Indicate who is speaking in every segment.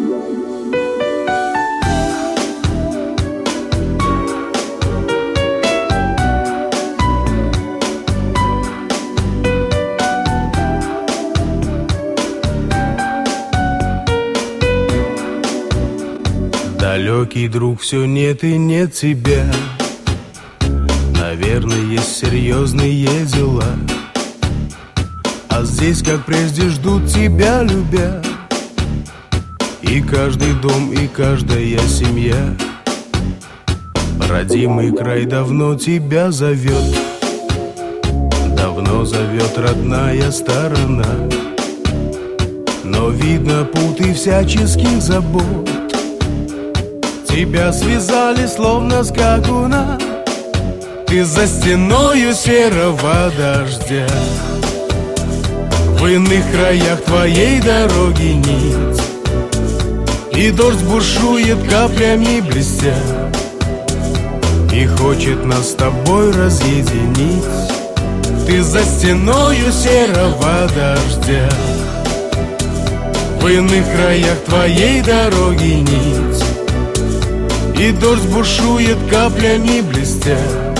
Speaker 1: Далекий друг, все нет и нет тебя. Наверное, есть серьезные дела, а здесь, как прежде, ждут тебя, любя. И каждый дом, и каждая семья. Родимый край давно тебя зовет, давно зовет родная сторона. Но видно путы всяческих забот тебя связали, словно скакуна. Ты за стеною серого дождя. В иных краях твоей дороги нить, и дождь бушует, каплями блестя, и хочет нас с тобой разъединить. Ты за стеною серого дождя. В иных краях твоей дороги нить, и дождь бушует, каплями блестя,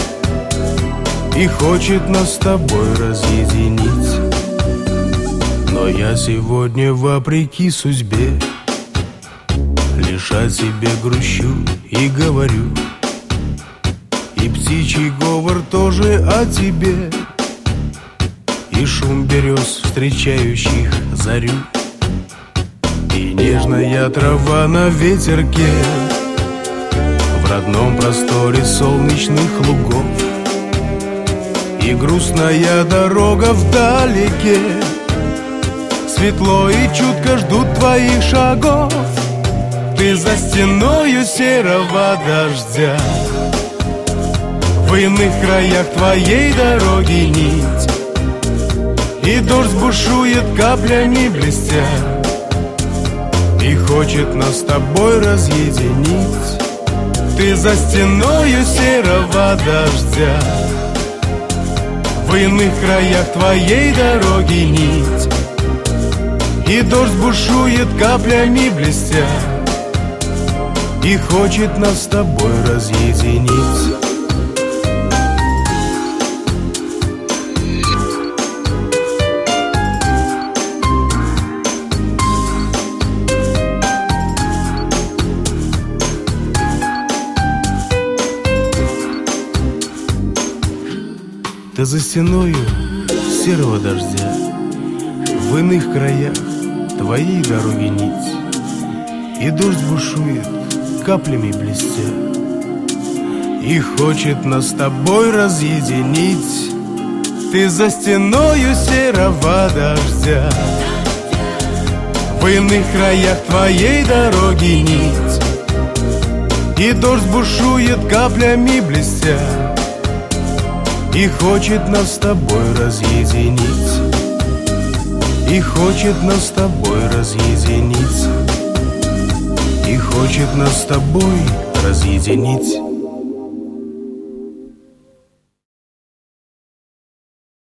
Speaker 1: и хочет нас с тобой разъединить. Но я сегодня, вопреки судьбе, лишь о тебе грущу и говорю, и птичий говор тоже о тебе, и шум берез, встречающих зарю, и нежная трава на ветерке в родном просторе солнечных лугов, и грустная дорога вдалеке. Светло и чутко ждут твоих шагов. Ты за стеною серого дождя. В иных краях твоей дороги нить, и дождь бушует, каплями блестя, и хочет нас с тобой разъединить. Ты за стеною серого дождя. В иных краях твоей дороги нить, и дождь бушует, каплями блестя, и хочет нас с тобой разъединить. Ты за стеною серого дождя. В иных краях твоей дороги нить, и дождь бушует, каплями блестя, и хочет нас с тобой разъединить. Ты за стеною серого дождя. В иных краях твоей дороги нить, и дождь бушует, каплями блестя, и хочет нас с тобой разъединить. И хочет нас с тобой разъединить. И хочет нас с тобой разъединить.